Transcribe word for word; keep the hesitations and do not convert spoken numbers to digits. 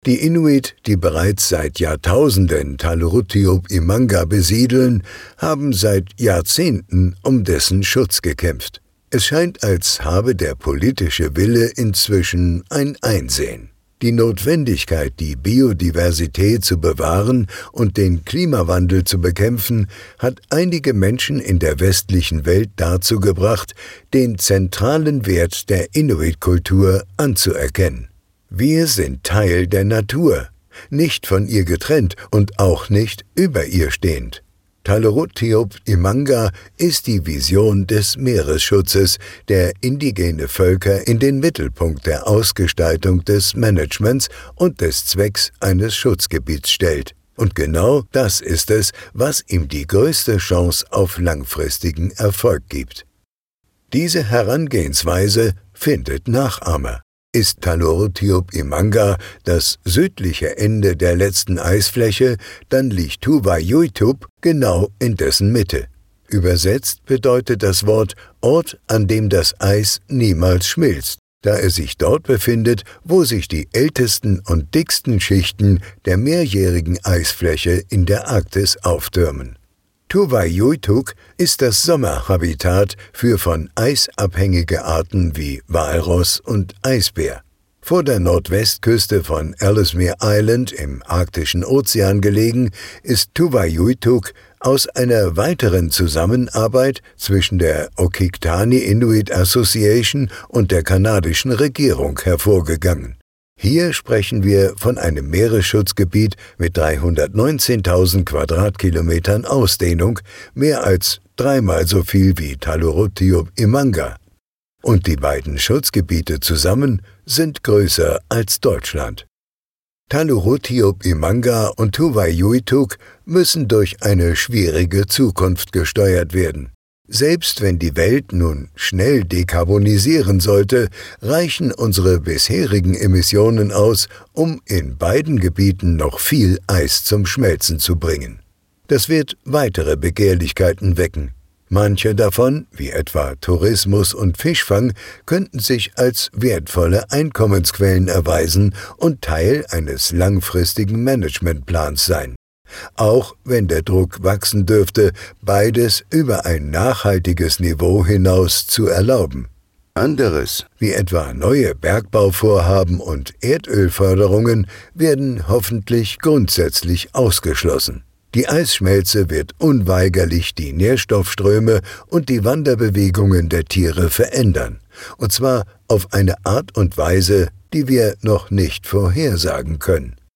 Die Inuit, die bereits seit Jahrtausenden Talurutiup Imanga besiedeln, haben seit Jahrzehnten um dessen Schutz gekämpft. Es scheint, als habe der politische Wille inzwischen ein Einsehen. Die Notwendigkeit, die Biodiversität zu bewahren und den Klimawandel zu bekämpfen, hat einige Menschen in der westlichen Welt dazu gebracht, den zentralen Wert der Inuit-Kultur anzuerkennen. Wir sind Teil der Natur, nicht von ihr getrennt und auch nicht über ihr stehend. Talurutiup Imanga ist die Vision des Meeresschutzes, der indigene Völker in den Mittelpunkt der Ausgestaltung des Managements und des Zwecks eines Schutzgebiets stellt. Und genau das ist es, was ihm die größte Chance auf langfristigen Erfolg gibt. Diese Herangehensweise findet Nachahmer. Ist Talurutiup Imanga das südliche Ende der letzten Eisfläche, dann liegt Tuvajuitup genau in dessen Mitte. Übersetzt bedeutet das Wort Ort, an dem das Eis niemals schmilzt, da er sich dort befindet, wo sich die ältesten und dicksten Schichten der mehrjährigen Eisfläche in der Arktis auftürmen. Tuvajuituk ist das Sommerhabitat für von Eis abhängige Arten wie Walross und Eisbär. Vor der Nordwestküste von Ellesmere Island im Arktischen Ozean gelegen, ist Tuvajuituk aus einer weiteren Zusammenarbeit zwischen der Okiktani Inuit Association und der kanadischen Regierung hervorgegangen. Hier sprechen wir von einem Meeresschutzgebiet mit dreihundertneunzehntausend Quadratkilometern Ausdehnung, mehr als dreimal so viel wie Talurutiup Imanga. Und die beiden Schutzgebiete zusammen sind größer als Deutschland. Talurutiup Imanga und Tuvajuituk müssen durch eine schwierige Zukunft gesteuert werden. Selbst wenn die Welt nun schnell dekarbonisieren sollte, reichen unsere bisherigen Emissionen aus, um in beiden Gebieten noch viel Eis zum Schmelzen zu bringen. Das wird weitere Begehrlichkeiten wecken. Manche davon, wie etwa Tourismus und Fischfang, könnten sich als wertvolle Einkommensquellen erweisen und Teil eines langfristigen Managementplans sein. Auch wenn der Druck wachsen dürfte, beides über ein nachhaltiges Niveau hinaus zu erlauben. Anderes, wie etwa neue Bergbauvorhaben und Erdölförderungen, werden hoffentlich grundsätzlich ausgeschlossen. Die Eisschmelze wird unweigerlich die Nährstoffströme und die Wanderbewegungen der Tiere verändern, und zwar auf eine Art und Weise, die wir noch nicht vorhersagen können.